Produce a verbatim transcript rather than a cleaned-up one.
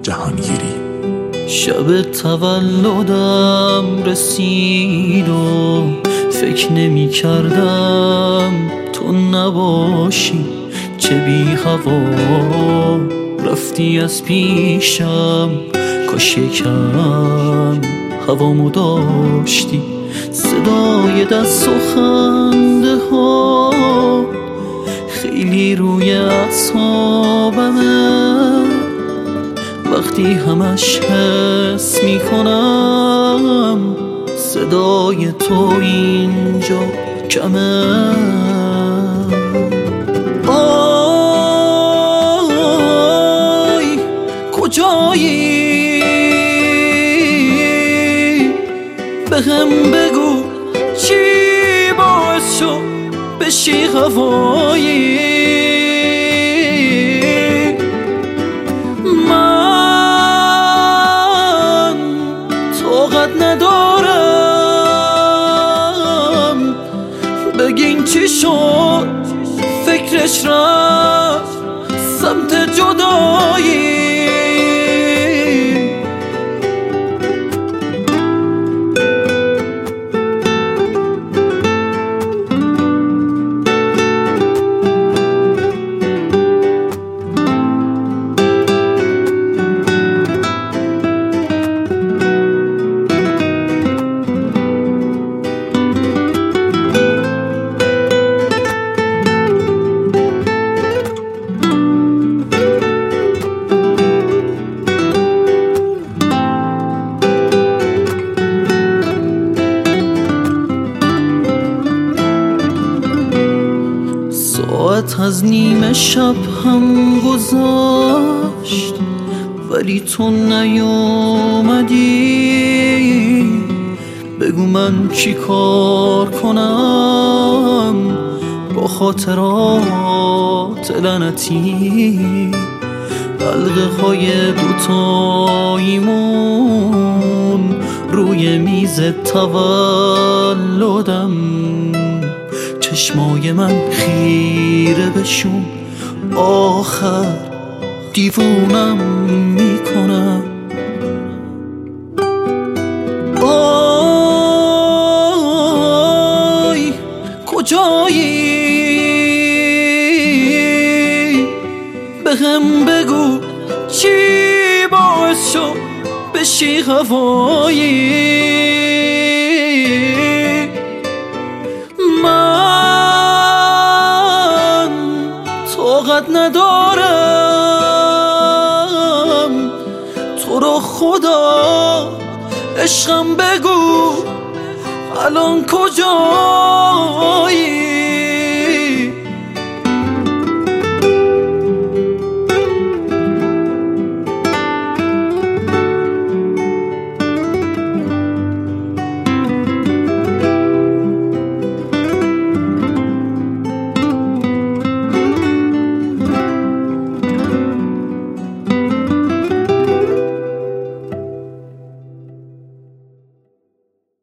جهانگیری. شب تولدم رسید و فکر نمی کردم تو نباشی، چه بی هوا رفتی از پیشم، کاش یکم هوامو داشتی. صدای دست و خنده ها خیلی روی اعصابمه، وقتی همش حس میکنم صدای تو اینجا کمه. آی کجایی؟ بهم بگو چی باعث شد بشی هوایی؟ من طاقت ندارم، بگین چی شد فکرش رفت سمت جدایی. ساعت از نیمه شب هم گذاشت ولی تو نیومدی. بگو من چی کار کنم با خاطرات لعنتی؟ حلقه های دوتاییمون روی میز تولدم، چشمای من خیره بشون، آخر دیوونم میکنم. آی کجایی؟ بهم بگو چی باعث شد بشی هوایی؟ طاقت ندارم، تو رو خدا عشقم بگو الان کجایی؟